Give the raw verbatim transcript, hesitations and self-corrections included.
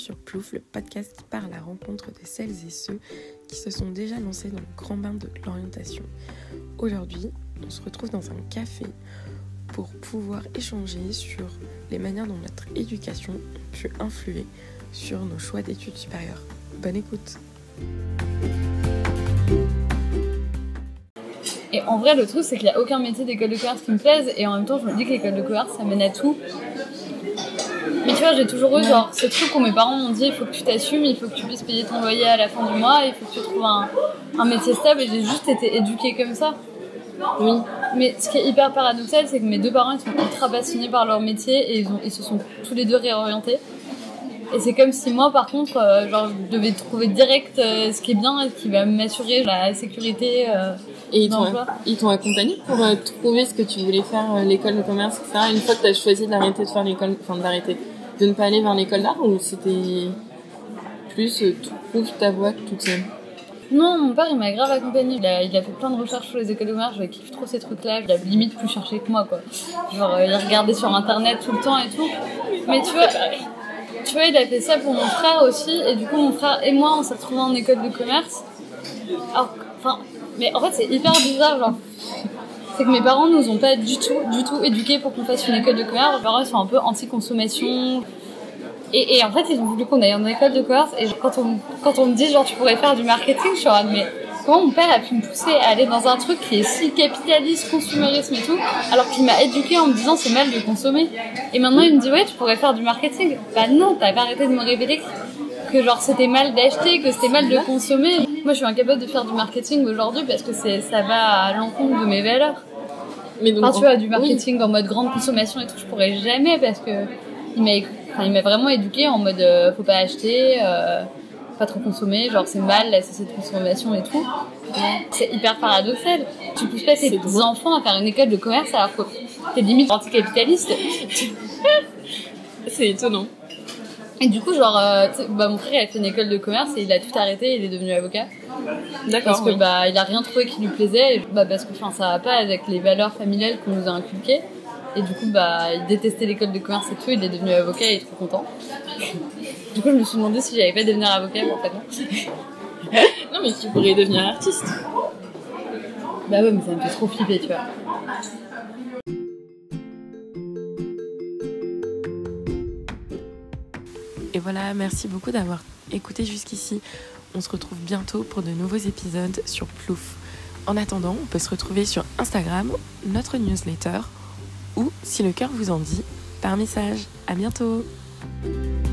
sur Plouf, le podcast qui part à la rencontre de celles et ceux qui se sont déjà lancés dans le grand bain de l'orientation. Aujourd'hui, on se retrouve dans un café pour pouvoir échanger sur les manières dont notre éducation a pu influer sur nos choix d'études supérieures. Bonne écoute! Et en vrai, le truc, c'est qu'il n'y a aucun métier d'école de commerce qui me plaise, et en même temps, je me dis que l'école de commerce, ça mène à tout. Mais tu vois, j'ai toujours eu genre ce truc où mes parents m'ont dit il faut que tu t'assumes, il faut que tu puisses payer ton loyer à la fin du mois, il faut que tu trouves un, un métier stable, et j'ai juste été éduquée comme ça. Oui. Mais ce qui est hyper paradoxal, c'est que mes deux parents, ils sont ultra passionnés par leur métier, et ils, ont, ils se sont tous les deux réorientés. Et c'est comme si moi, par contre, euh, genre, je devais trouver direct euh, ce qui est bien et ce qui va m'assurer la sécurité euh, et ils t'ont, d'emploi. Ils t'ont accompagné pour euh, trouver ce que tu voulais faire, euh, l'école de commerce, et cetera. Une fois que tu as choisi d'arrêter de faire l'école, enfin d'arrêter, de ne pas aller vers l'école d'art, ou c'était plus euh, trouve ta voie toute seule? Non, mon père, il m'a grave accompagnée. Il a, il a fait plein de recherches sur les écoles de commerce. Je kiffe trop ces trucs-là. Il a limite plus cherché que moi, quoi. Genre, euh, il regardait sur Internet tout le temps et tout. Mais tu vois... Tu vois, il a fait ça pour mon frère aussi, et du coup, mon frère et moi, on s'est retrouvés en école de commerce. Alors, enfin, mais en fait, c'est hyper bizarre, genre. C'est que mes parents nous ont pas du tout, du tout éduqués pour qu'on fasse une école de commerce. Mes parents, ils sont un peu anti-consommation. Et, et en fait, ils ont voulu qu'on aille en école de commerce, et quand on, quand on me dit, genre, tu pourrais faire du marketing, je suis en mode, mais comment mon père a pu me pousser à aller dans un truc qui est si capitaliste, consumérisme et tout, alors qu'il m'a éduquée en me disant c'est mal de consommer. Et maintenant il me dit ouais, tu pourrais faire du marketing. Bah non, t'as pas arrêté de me révéler que genre c'était mal d'acheter, que c'était mal de consommer. Moi je suis incapable de faire du marketing aujourd'hui parce que c'est, ça va à l'encontre de mes valeurs. Mais donc, enfin, tu vois, du marketing oui. En mode grande consommation et tout, je pourrais jamais parce que il m'a, enfin, il m'a vraiment éduquée en mode euh, faut pas acheter, euh, pas trop consommer, genre c'est mal la société de consommation et tout. C'est hyper paradoxal. Tu pousses pas tes enfants à faire une école de commerce alors que t'es limite anticapitaliste. C'est étonnant. Et du coup, genre, euh, bah, mon frère il a fait une école de commerce et il a tout arrêté, il est devenu avocat. D'accord. Parce que oui. bah il a rien trouvé qui lui plaisait, et, bah parce que enfin ça va pas avec les valeurs familiales qu'on nous a inculquées. Et du coup bah il détestait l'école de commerce et tout, il est devenu avocat et il est trop content. Du coup, je me suis demandé si j'allais pas devenir avocat, mais en fait non. Non, mais tu pourrais devenir artiste. Bah ouais, mais ça me fait trop flipper, tu vois. Et voilà, merci beaucoup d'avoir écouté jusqu'ici. On se retrouve bientôt pour de nouveaux épisodes sur Plouf. En attendant, on peut se retrouver sur Instagram, notre newsletter, ou, si le cœur vous en dit, par message. À bientôt!